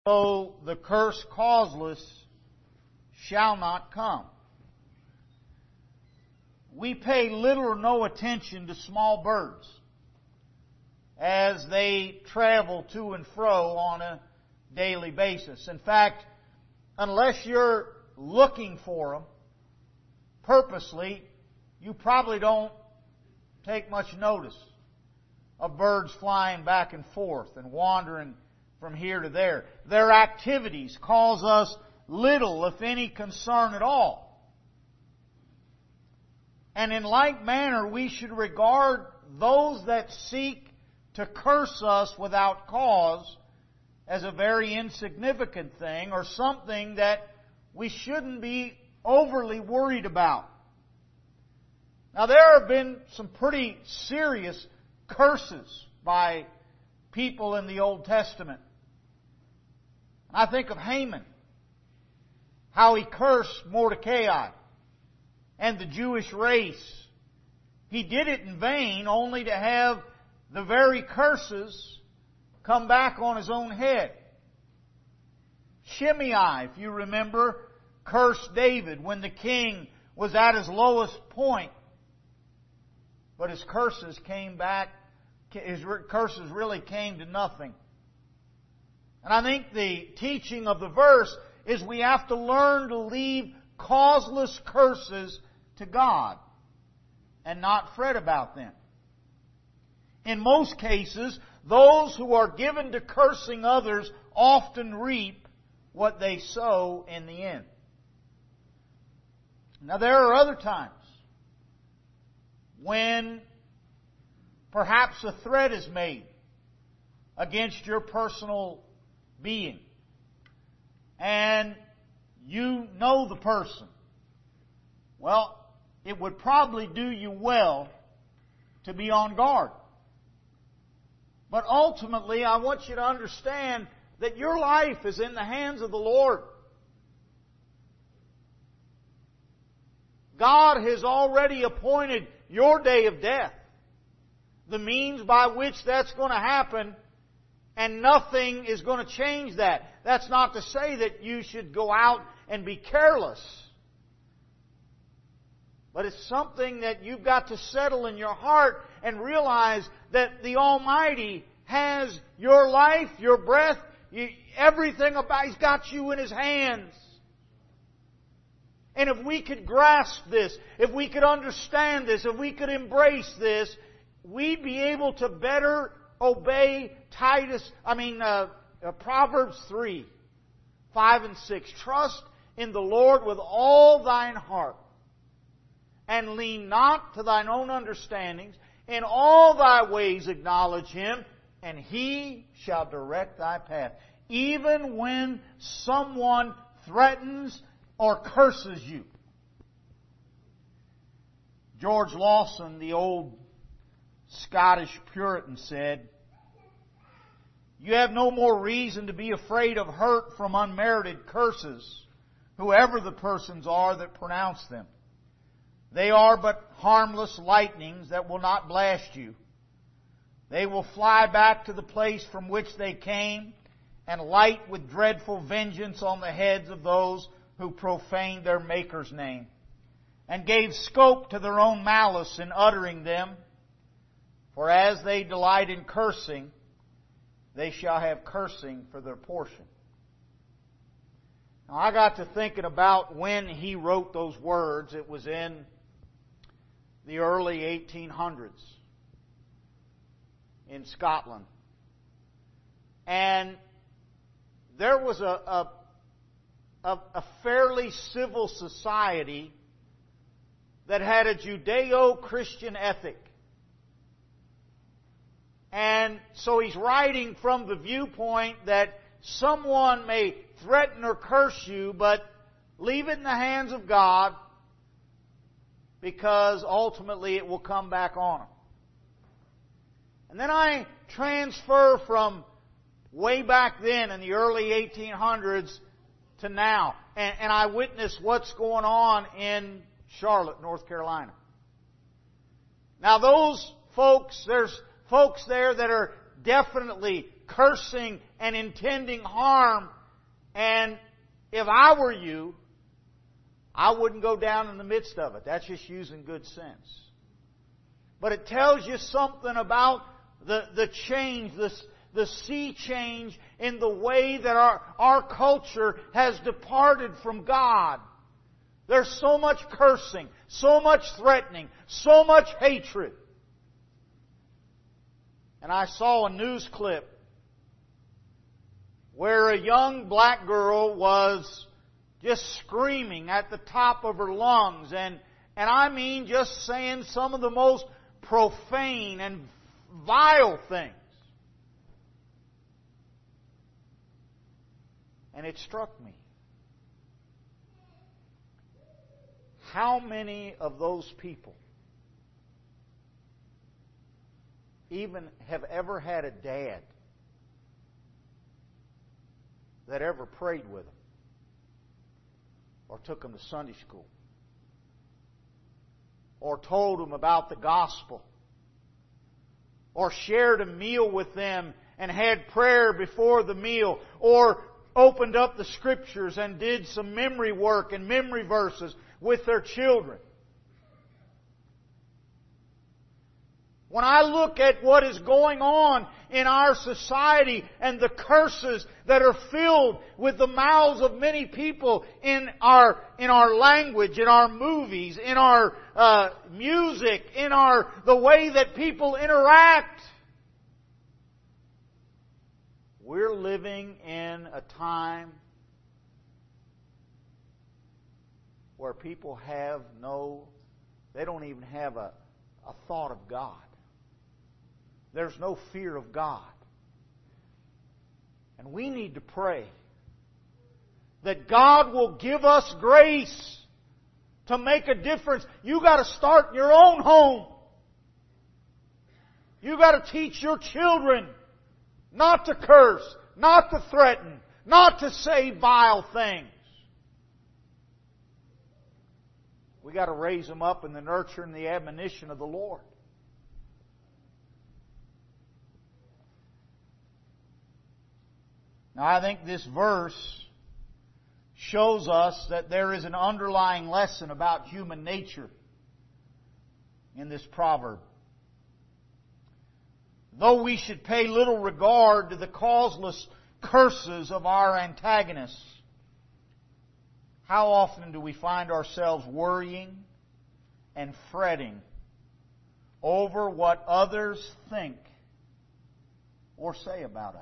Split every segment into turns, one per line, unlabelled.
So the curse causeless shall not come. We pay little or no attention to small birds as they travel to and fro on a daily basis. In fact, unless you're looking for them purposely, you probably don't take much notice of birds flying back and forth and wandering from here to there. Their activities cause us little, if any, concern at all. And in like manner, we should regard those that seek to curse us without cause as a very insignificant thing, or something that we shouldn't be overly worried about. Now, there have been some pretty serious curses by people in the Old Testament. I think of Haman, how he cursed Mordecai and the Jewish race. He did it in vain, only to have the very curses come back on his own head. Shimei, if you remember, cursed David when the king was at his lowest point. But his curses really came to nothing. And I think the teaching of the verse is we have to learn to leave causeless curses to God and not fret about them. In most cases, those who are given to cursing others often reap what they sow in the end. Now, there are other times when perhaps a threat is made against your personal being, and you know the person. Well, it would probably do you well to be on guard. But ultimately, I want you to understand that your life is in the hands of the Lord. God has already appointed your day of death, the means by which that's going to happen, and nothing is going to change that. That's not to say that you should go out and be careless. But it's something that you've got to settle in your heart and realize that the Almighty has your life, your breath, everything about. He's got you in His hands. And if we could grasp this, if we could understand this, if we could embrace this, we'd be able to better obey Proverbs 3, 5 and 6. Trust in the Lord with all thine heart, and lean not to thine own understandings. In all thy ways acknowledge Him, and He shall direct thy path. Even when someone threatens or curses you. George Lawson, the old Scottish Puritan, said, "You have no more reason to be afraid of hurt from unmerited curses, whoever the persons are that pronounce them. They are but harmless lightnings that will not blast you. They will fly back to the place from which they came, and light with dreadful vengeance on the heads of those who profaned their Maker's name, and gave scope to their own malice in uttering them. For as they delight in cursing, they shall have cursing for their portion." Now, I got to thinking about when he wrote those words. It was in the early 1800s in Scotland. And there was a fairly civil society that had a Judeo-Christian ethic. And so he's writing from the viewpoint that someone may threaten or curse you, but leave it in the hands of God, because ultimately it will come back on them. And then I transfer from way back then in the early 1800s to now, and I witness what's going on in Charlotte, North Carolina. Now those folks, there's folks there that are definitely cursing and intending harm. And if I were you, I wouldn't go down in the midst of it. That's just using good sense. But it tells you something about the change, the sea change in the way that our culture has departed from God. There's so much cursing, so much threatening, so much hatred. And I saw a news clip where a young black girl was just screaming at the top of her lungs, and I mean just saying some of the most profane and vile things. And it struck me. How many of those people even have ever had a dad that ever prayed with them or took them to Sunday school or told them about the gospel or shared a meal with them and had prayer before the meal or opened up the Scriptures and did some memory work and memory verses with their children? When I look at what is going on in our society and the curses that are filled with the mouths of many people in our language, in our movies, in our music, in the way that people interact, we're living in a time where people they don't even have a thought of God. There's no fear of God. And we need to pray that God will give us grace to make a difference. You got to start in your own home. You got to teach your children not to curse, not to threaten, not to say vile things. We got to raise them up in the nurture and the admonition of the Lord. Now, I think this verse shows us that there is an underlying lesson about human nature in this proverb. Though we should pay little regard to the causeless curses of our antagonists, how often do we find ourselves worrying and fretting over what others think or say about us?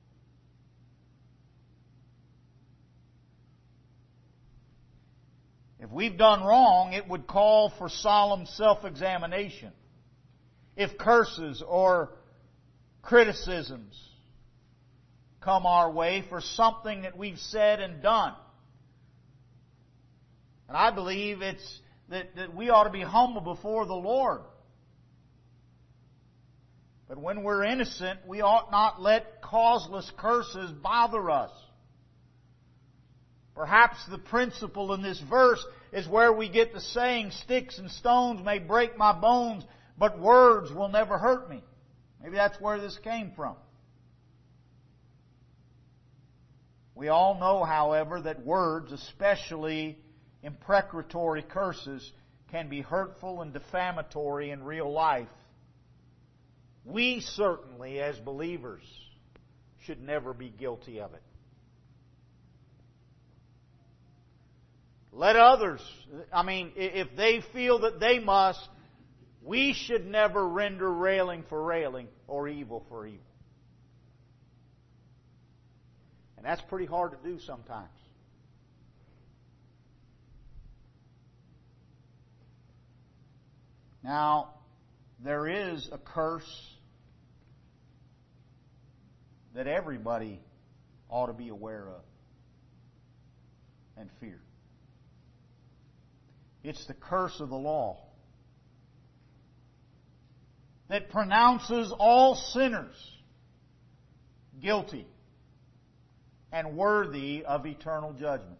If we've done wrong, it would call for solemn self-examination. If curses or criticisms come our way for something that we've said and done. And I believe it's that we ought to be humble before the Lord. But when we're innocent, we ought not let causeless curses bother us. Perhaps the principle in this verse is where we get the saying, sticks and stones may break my bones, but words will never hurt me. Maybe that's where this came from. We all know, however, that words, especially imprecatory curses, can be hurtful and defamatory in real life. We certainly, as believers, should never be guilty of it. Let others, if they feel that they must, we should never render railing for railing or evil for evil. And that's pretty hard to do sometimes. Now, there is a curse that everybody ought to be aware of and fear. It's the curse of the law that pronounces all sinners guilty and worthy of eternal judgment.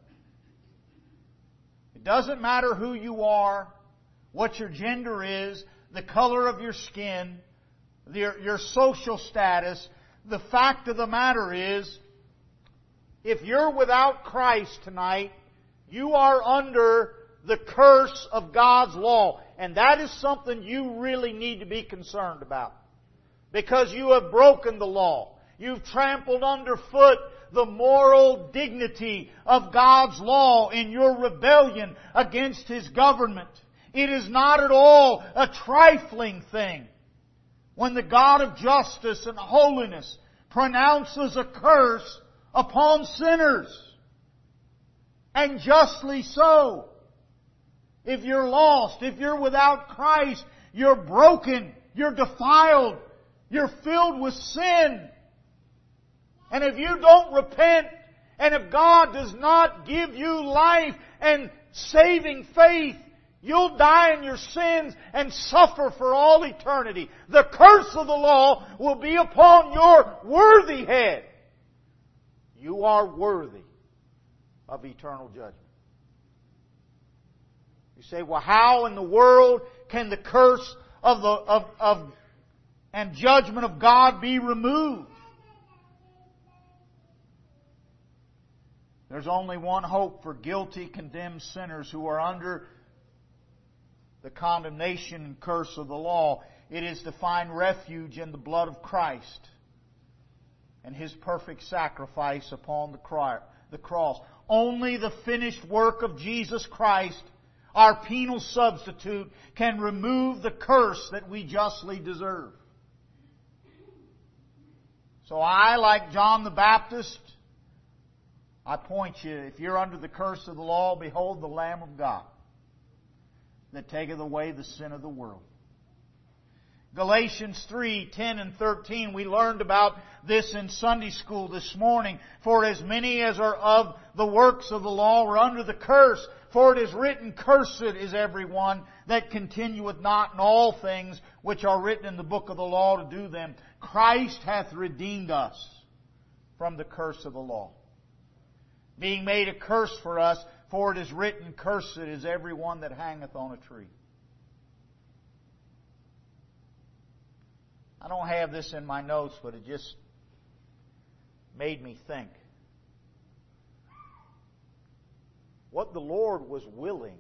It doesn't matter who you are, what your gender is, the color of your skin, your social status, The fact of the matter is, if you're without Christ tonight, you are under the curse of God's law. And that is something you really need to be concerned about. Because you have broken the law. You've trampled underfoot the moral dignity of God's law in your rebellion against His government. It is not at all a trifling thing when the God of justice and holiness pronounces a curse upon sinners. And justly so. If you're lost, if you're without Christ, you're broken, you're defiled, you're filled with sin. And if you don't repent, and if God does not give you life and saving faith, you'll die in your sins and suffer for all eternity. The curse of the law will be upon your worthy head. You are worthy of eternal judgment. You say, well, how in the world can the curse and judgment of God be removed? There's only one hope for guilty, condemned sinners who are under the condemnation and curse of the law. It is to find refuge in the blood of Christ and His perfect sacrifice upon the cross. Only the finished work of Jesus Christ, our penal substitute, can remove the curse that we justly deserve. So I, like John the Baptist, I point you, if you're under the curse of the law, behold the Lamb of God that taketh away the sin of the world. Galatians 3:10 and 13, we learned about this in Sunday school this morning. For as many as are of the works of the law are under the curse. For it is written, Cursed is every one that continueth not in all things which are written in the book of the law to do them. Christ hath redeemed us from the curse of the law, being made a curse for us, for it is written, Cursed is every one that hangeth on a tree. I don't have this in my notes, but it just made me think. What the Lord was willing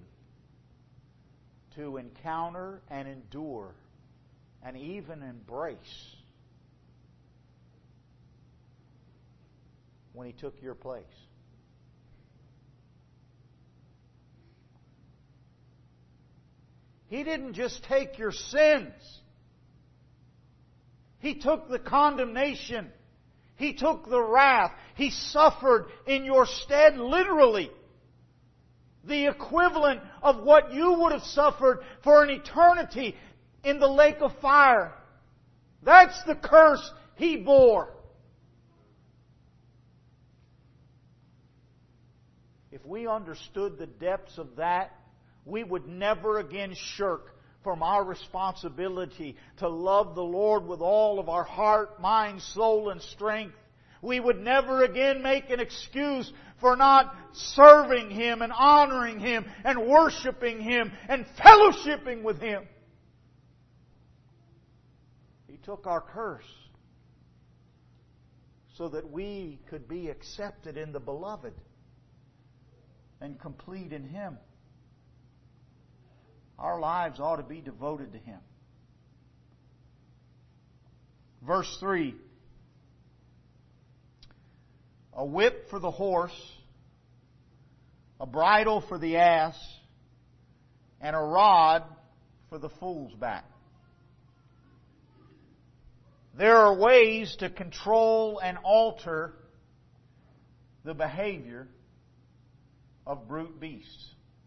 to encounter and endure and even embrace when He took your place. He didn't just take your sins. He took the condemnation. He took the wrath. He suffered in your stead, literally. The equivalent of what you would have suffered for an eternity in the lake of fire. That's the curse He bore. If we understood the depths of that, we would never again shirk from our responsibility to love the Lord with all of our heart, mind, soul, and strength. We would never again make an excuse for not serving Him and honoring Him and worshiping Him and fellowshipping with Him. He took our curse so that we could be accepted in the Beloved and complete in Him. Our lives ought to be devoted to Him. Verse 3. A whip for the horse, a bridle for the ass, and a rod for the fool's back. There are ways to control and alter the behavior of brute beasts.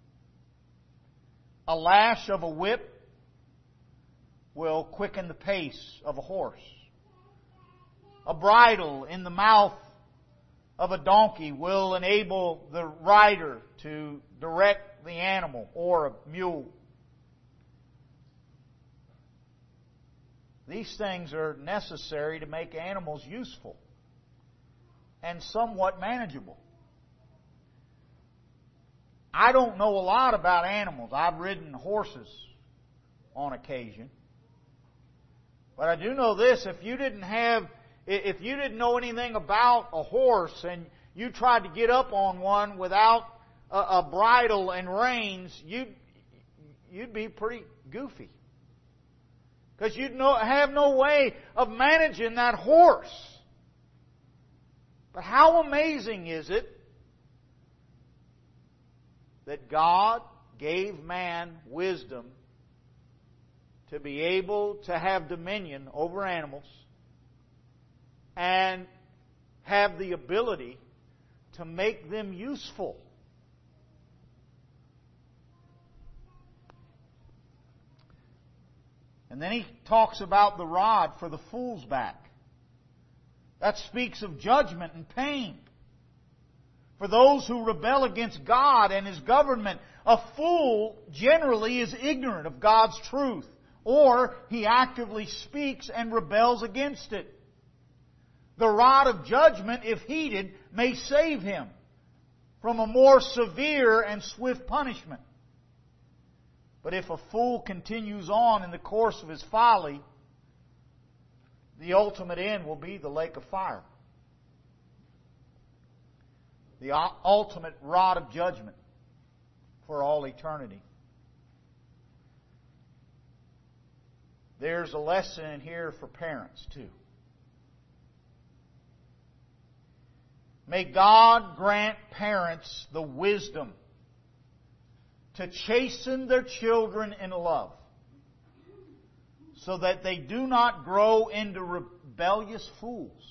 A lash of a whip will quicken the pace of a horse. A bridle in the mouth of a donkey will enable the rider to direct the animal, or a mule. These things are necessary to make animals useful and somewhat manageable. I don't know a lot about animals. I've ridden horses on occasion. But I do know this, if you didn't have if you didn't know anything about a horse and you tried to get up on one without a bridle and reins, you'd be pretty goofy. Because you'd have no way of managing that horse. But how amazing is it that God gave man wisdom to be able to have dominion over animals and have the ability to make them useful. And then he talks about the rod for the fool's back. That speaks of judgment and pain. For those who rebel against God and His government, a fool generally is ignorant of God's truth, or he actively speaks and rebels against it. The rod of judgment, if heeded, may save him from a more severe and swift punishment. But if a fool continues on in the course of his folly, the ultimate end will be the lake of fire. The ultimate rod of judgment for all eternity. There's a lesson in here for parents too. May God grant parents the wisdom to chasten their children in love, so that they do not grow into rebellious fools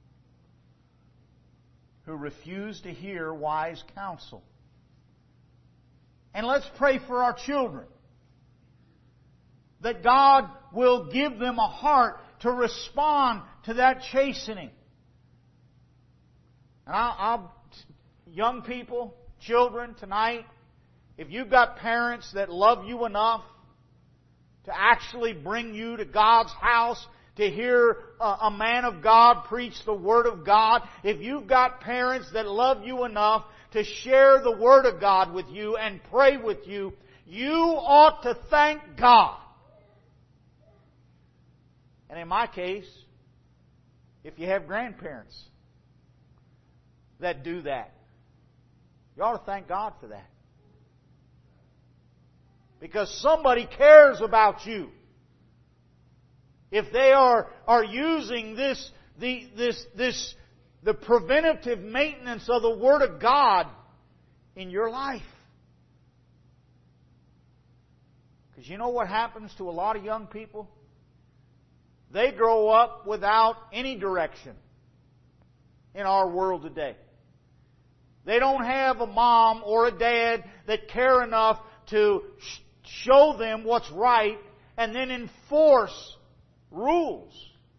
who refuse to hear wise counsel. And let's pray for our children, that God will give them a heart to respond to that chastening. And young people, children, tonight, if you've got parents that love you enough to actually bring you to God's house to hear a man of God preach the Word of God, if you've got parents that love you enough to share the Word of God with you and pray with you, you ought to thank God. And in my case, if you have grandparents that do that, you ought to thank God for that. Because somebody cares about you. If they are using the preventative maintenance of the Word of God in your life. Because you know what happens to a lot of young people? They grow up without any direction in our world today. They don't have a mom or a dad that care enough to show them what's right and then enforce rules.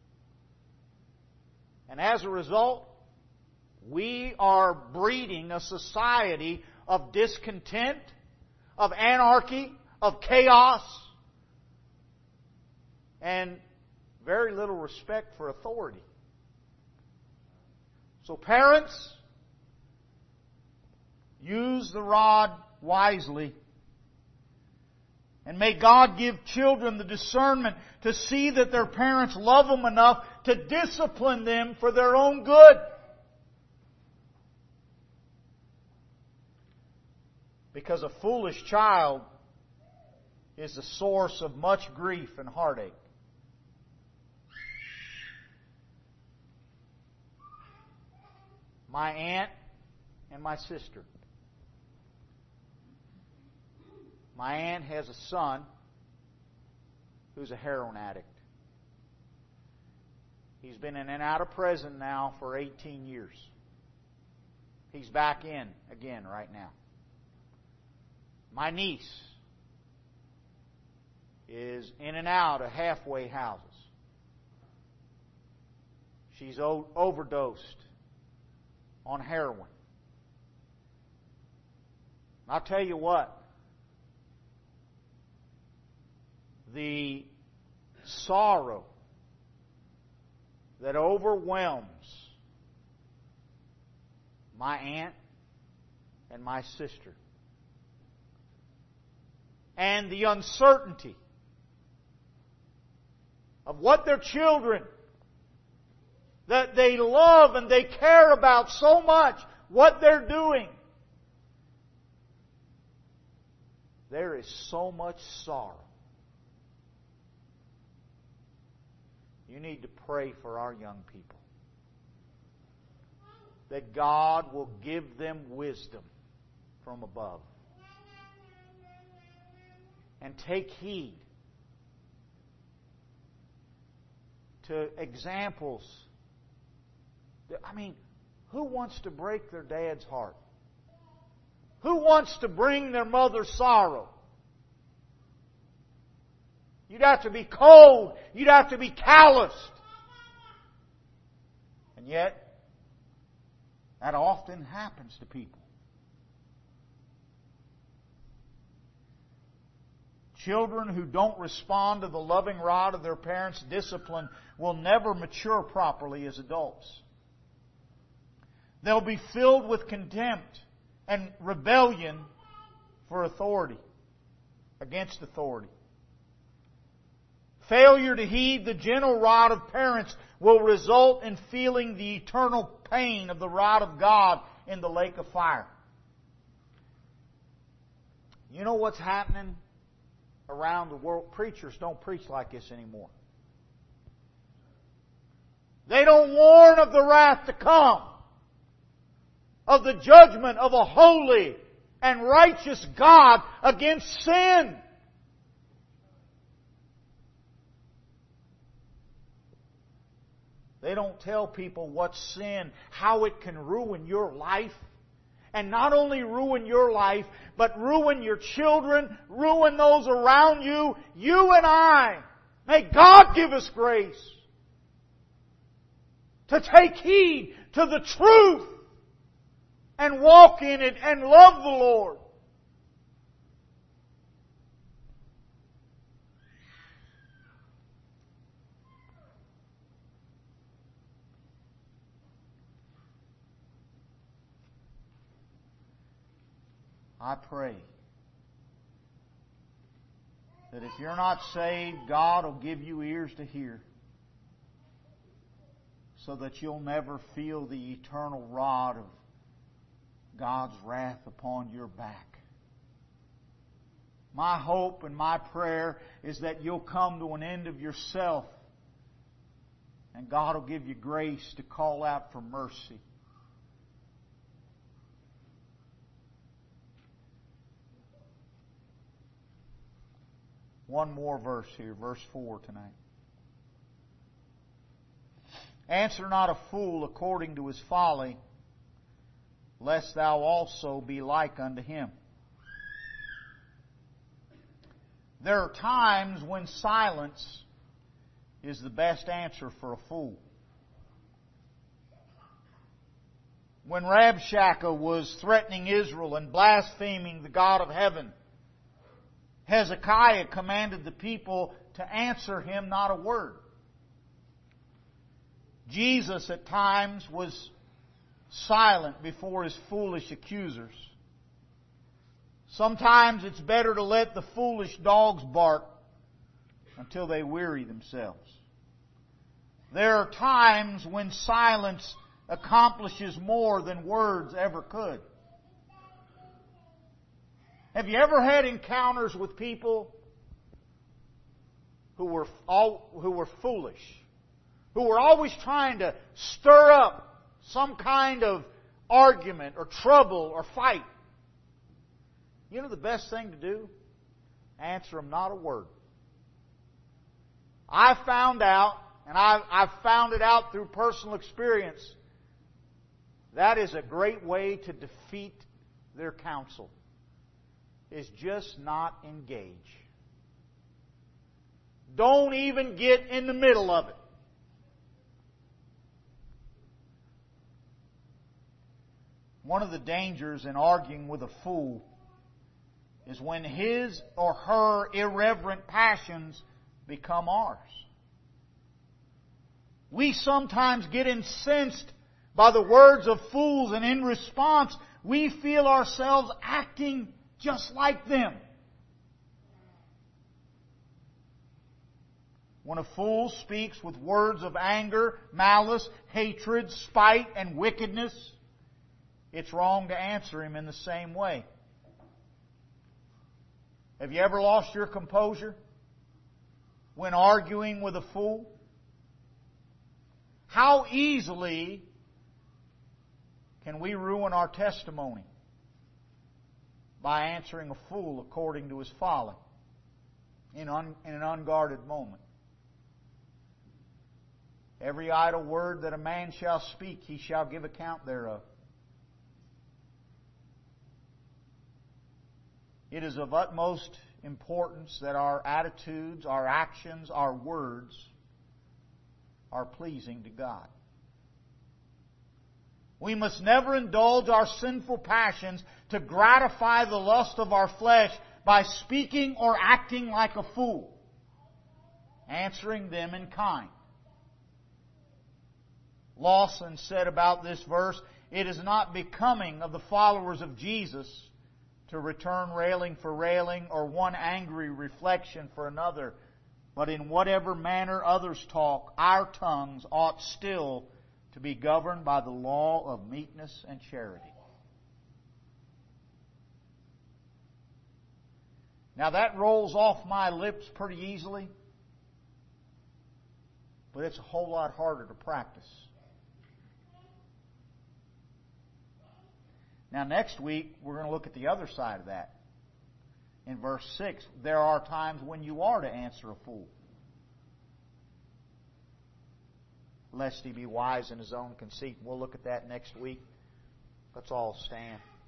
And as a result, we are breeding a society of discontent, of anarchy, of chaos, and very little respect for authority. So parents, use the rod wisely. And may God give children the discernment to see that their parents love them enough to discipline them for their own good. Because a foolish child is the source of much grief and heartache. My aunt and my sister. My aunt has a son who's a heroin addict. He's been in and out of prison now for 18 years. He's back in again right now. My niece is in and out of halfway houses. She's overdosed on heroin. I'll tell you what, the sorrow that overwhelms my aunt and my sister, and the uncertainty of what their children that they love and they care about so much what they're doing, there is so much sorrow. You need to pray for our young people, that God will give them wisdom from above. And take heed to examples. I mean, who wants to break their dad's heart? Who wants to bring their mother sorrow? You'd have to be cold. You'd have to be calloused. And yet, that often happens to people. Children who don't respond to the loving rod of their parents' discipline will never mature properly as adults. They'll be filled with contempt and rebellion for authority, against authority. Failure to heed the gentle rod of parents will result in feeling the eternal pain of the rod of God in the lake of fire. You know what's happening around the world? Preachers don't preach like this anymore. They don't warn of the wrath to come, of the judgment of a holy and righteous God against sin. They don't tell people what sin, how it can ruin your life. And not only ruin your life, but ruin your children, ruin those around you, you and I. May God give us grace to take heed to the truth and walk in it and love the Lord. I pray that if you're not saved, God will give you ears to hear, so that you'll never feel the eternal rod of God's wrath upon your back. My hope and my prayer is that you'll come to an end of yourself, and God will give you grace to call out for mercy. One more verse here, verse 4 tonight. Answer not a fool according to his folly, lest thou also be like unto him. There are times when silence is the best answer for a fool. When Rabshakeh was threatening Israel and blaspheming the God of heaven, Hezekiah commanded the people to answer him not a word. Jesus at times was silent before his foolish accusers. Sometimes it's better to let the foolish dogs bark until they weary themselves. There are times when silence accomplishes more than words ever could. Have you ever had encounters with people who were foolish, who were always trying to stir up some kind of argument or trouble or fight? You know the best thing to do? Answer them not a word. I found out, and I've found it out through personal experience, that is a great way to defeat their counsel. Is just not engage. Don't even get in the middle of it. One of the dangers in arguing with a fool is when his or her irreverent passions become ours. We sometimes get incensed by the words of fools, and in response, we feel ourselves acting just like them. When a fool speaks with words of anger, malice, hatred, spite, and wickedness, it's wrong to answer him in the same way. Have you ever lost your composure when arguing with a fool? How easily can we ruin our testimony by answering a fool according to his folly in an unguarded moment? Every idle word that a man shall speak, he shall give account thereof. It is of utmost importance that our attitudes, our actions, our words are pleasing to God. We must never indulge our sinful passions to gratify the lust of our flesh by speaking or acting like a fool, answering them in kind. Lawson said about this verse, "It is not becoming of the followers of Jesus to return railing for railing or one angry reflection for another, but in whatever manner others talk, our tongues ought still to be governed by the law of meekness and charity." Now that rolls off my lips pretty easily, but it's a whole lot harder to practice. Now next week, we're going to look at the other side of that. In verse 6, there are times when you are to answer a fool, lest he be wise in his own conceit. We'll look at that next week. Let's all stand.